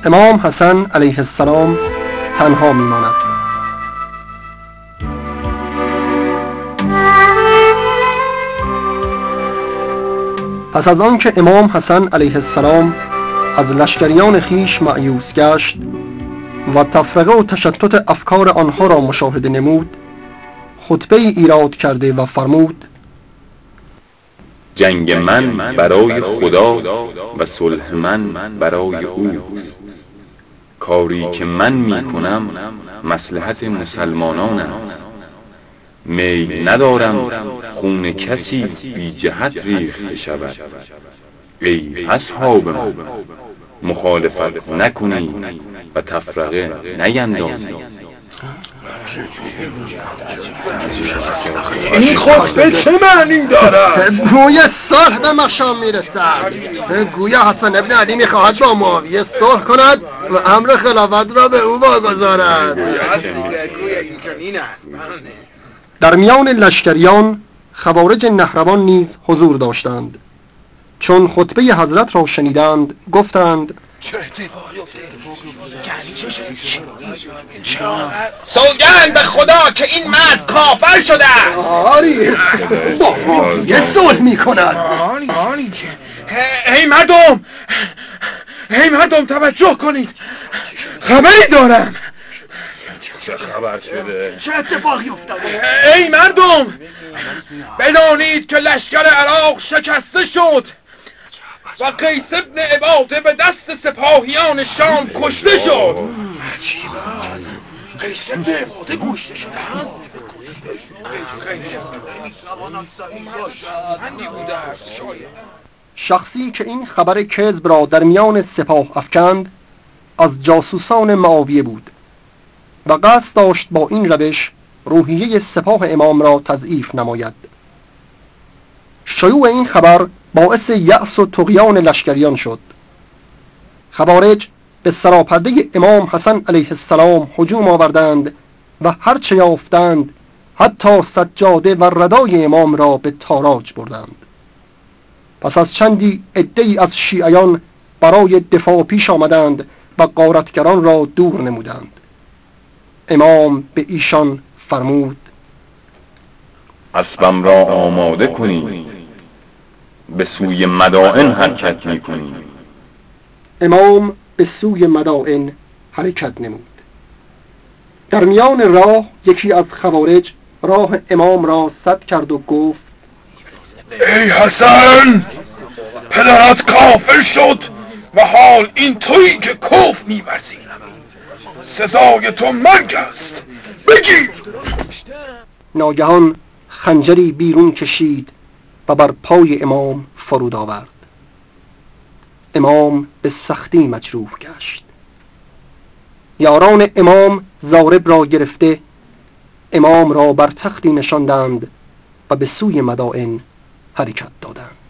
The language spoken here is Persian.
امام حسن علیه السلام تنها میماند. پس از آن که امام حسن علیه السلام از لشکریان خیش مأیوس گشت و تفرقه و تشتت افکار آنها را مشاهده نمود، خطبه ایراد کرده و فرمود: جنگ من برای خدا و صلح من برای اوست. کاری که من می کنم مصلحت مسلمانان است. میل ندارم خون کسی بی جهت ریخته شود. ای اصحاب من، مخالفت نکنید و تفرقه نیندازید. این خطبه چه معنی دارد؟ بوی صلح به مشام میرسد. گویا حسن ابن علی میخواهد با معاویه صلح کند و امر خلافت را به او واگذارد. در میان لشکریان خوارج نهروان نیز حضور داشتند. چون خطبه حضرت را شنیدند گفتند: سوگند به خدا که این مرد کافر شده است. آری با معاویه صلح میکند. ای مردم توجه کنید، خبری دارم. چه خبر شده؟ چه اتفاقی افتاده؟ ای مردم بدانید که لشکر عراق شکسته شد و قیس ابن عباده به دست سپاهیان شام کشته شد. قیس ابن عباده کشته شد؟ شخصی که این خبر کذب را در میان سپاه افکند از جاسوسان معاویه بود و قصد داشت با این روش روحیه سپاه امام را تضعیف نماید. شیوع این خبر باعث یأس و طغیان لشکریان شد. خوارج به سراپرده امام حسن علیه السلام هجوم آوردند و هر چه یافتند حتی سجاده و ردای امام را به تاراج بردند. پس از چندی عده‌ای از شیعیان برای دفاع پیش آمدند و غارتگران را دور نمودند. امام به ایشان فرمود: اسبم را آماده کنید، به سوی مدائن حرکت می کنید. امام به سوی مدائن حرکت نمود. در میان راه یکی از خوارج راه امام را سد کرد و گفت: ای حسن، پدرت کافر شد و حال این تویی که کفر می‌ورزی. سزای تو مرگ است، بگیر. ناگهان خنجری بیرون کشید و بر پای امام فرود آورد. امام به سختی مجروح گشت. یاران امام ضارب را گرفته امام را بر تختی نشاندند و به سوی مدائن حرکت دادند.